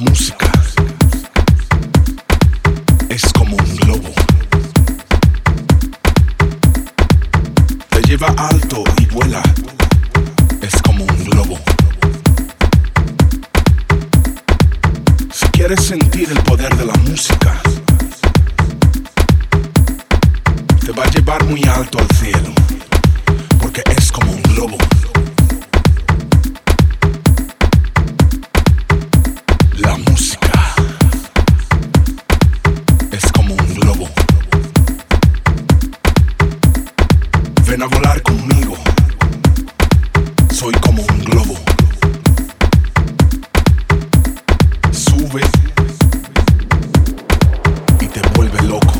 música es como un globo. Te lleva alto y vuela. Es como un globo. Si quieres sentir el poder de la música, te va a llevar muy alto al cielo, porque es como un globo. La música es como un globo. Ven a volar conmigo. Soy como un globo. Sube y te vuelve loco.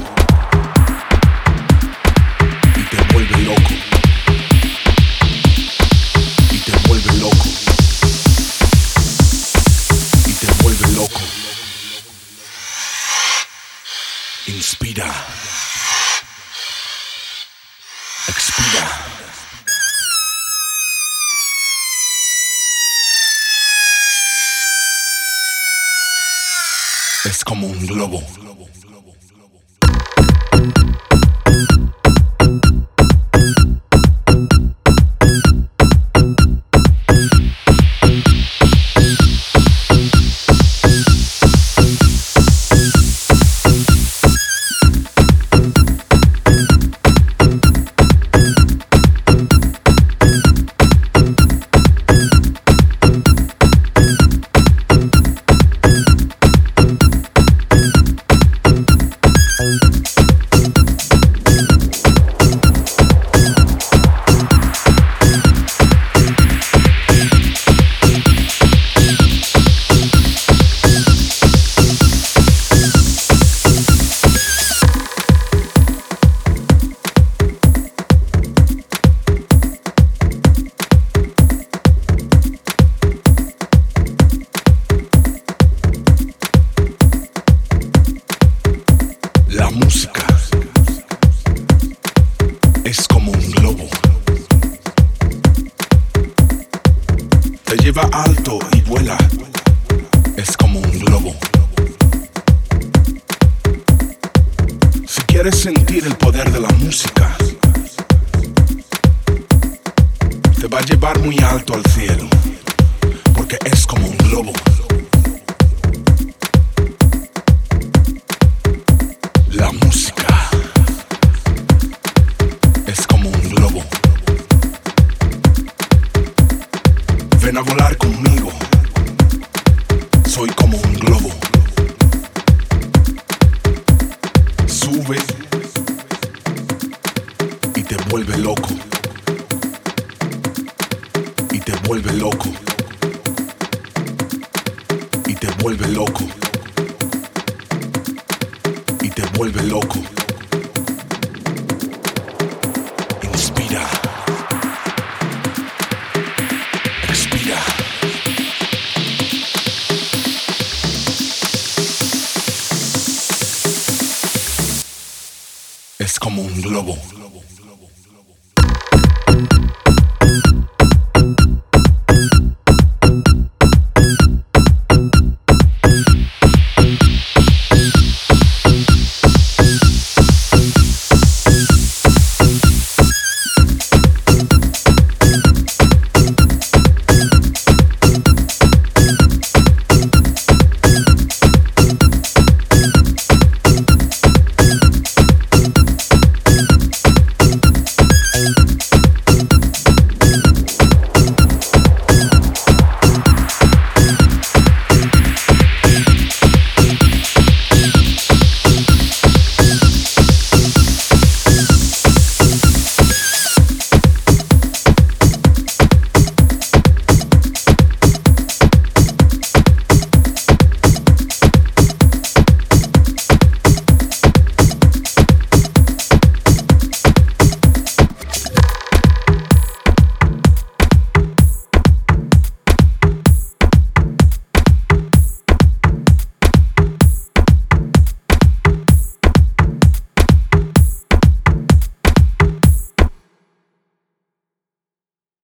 Y te vuelve loco. Y te vuelve loco. Y te vuelve loco. Inspira. Expira. Es como un globo. La música es como un globo. Te lleva alto y vuela. Es como un globo. Si quieres sentir el poder de la música, te va a llevar muy alto al cielo, porque es como un globo. La música es como un globo. Ven a volar conmigo. Soy como un globo. Sube y te vuelve loco. Y te vuelve loco. Y te vuelve loco. Y te vuelve loco. Inspira. Expira. Es como un globo.